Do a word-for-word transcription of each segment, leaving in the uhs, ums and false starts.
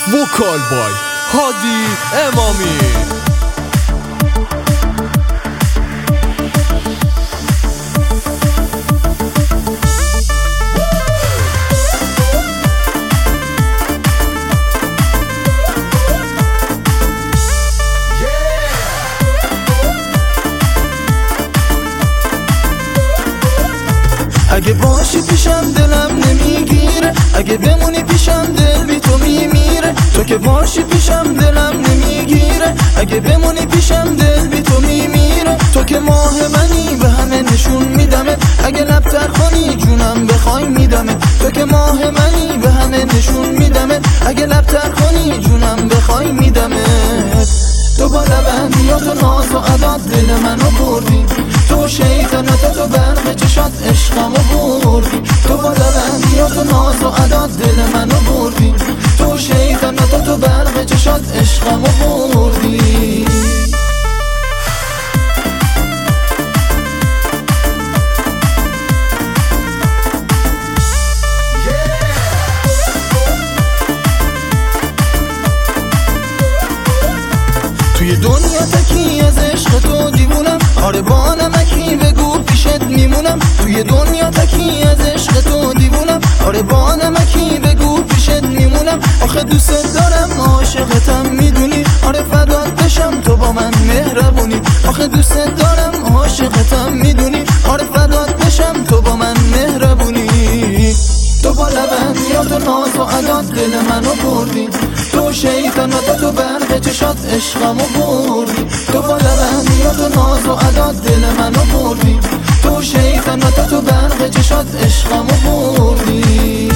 وکال بای هادی امامی. اگه باشی پیشم دلم نمیگیره، اگه بمونی پیشم دل بی تو میمیره. تو که باشی پیشم دلم نمیگیره، اگه بمونی پیشم دل بی تو میمیره. تو که ماه منی به همه نشون میدمه، اگه لبتر کنی جونم بخوای میدمه. تو که ماه منی به همه نشون میدمه، اگه لبتر کنی جونم بخوای میدمه. تو با لبندیات و ناز و عداد دل منو بردی، تو شیطنت تو برق چشات عشقمو بردی. تو با لبندیات و ناز و عداد دل منو بردی، تو شیطنت تو برق چشات عشقمو بردی. توی دنیا تکی از عشق تو دیوونم، آره با نمکی بگو پیشت میمونم. توی دنیا تکی از عشق تو دیوونم، آره با نمکی بگو پیشت میمونم. آخه دوست دارم عاشقتم میدونی، آره فدات بشم تو با من مهربونی. آخه دوست دارم عاشقتم میدونی، آره فدات بشم تو با من مهربونی. تو با لبندیات و ناز و عداد دل منو بردی، تو شیطنت تو برق چشات عشقمو بردی. تو با لبندیات و ناز و عداد دل منو بردی، تو شیطنت تو برق چشات عشقمو بردی.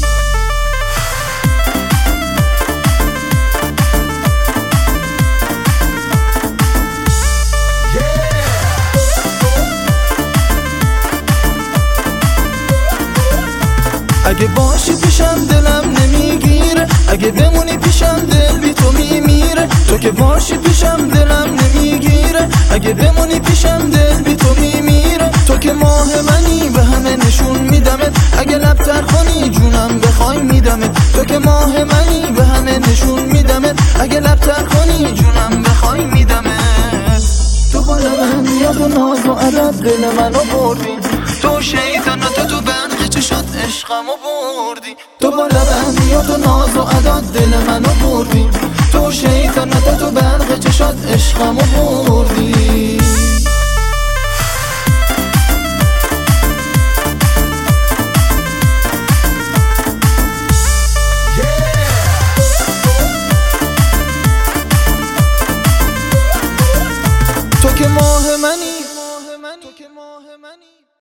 اگه باشی پیشم دلم نمیگیره، اگه بمونی پیشم دل بی تو میمیره. تو که باشی پیشم دلم نمیگیره، اگه بمونی پیشم دل بی تو میمیره. تو که ماه منی به همه نشون میدمت، اگه لبتر کنی جونم بخوای میدمت. تو که ماه منی به همه نشون میدمت، اگه لبتر کنی جونم بخوای میدمت. تو با لبندیات و ناز و عدد دل منو بردی، تو شیطنت تو برق چشات عشقمو بردی. تو با لبندیات و ناز و عداد دل منو بردی، تو شیطنت تو برق چشات عشقمو بردی. تو که ماه منی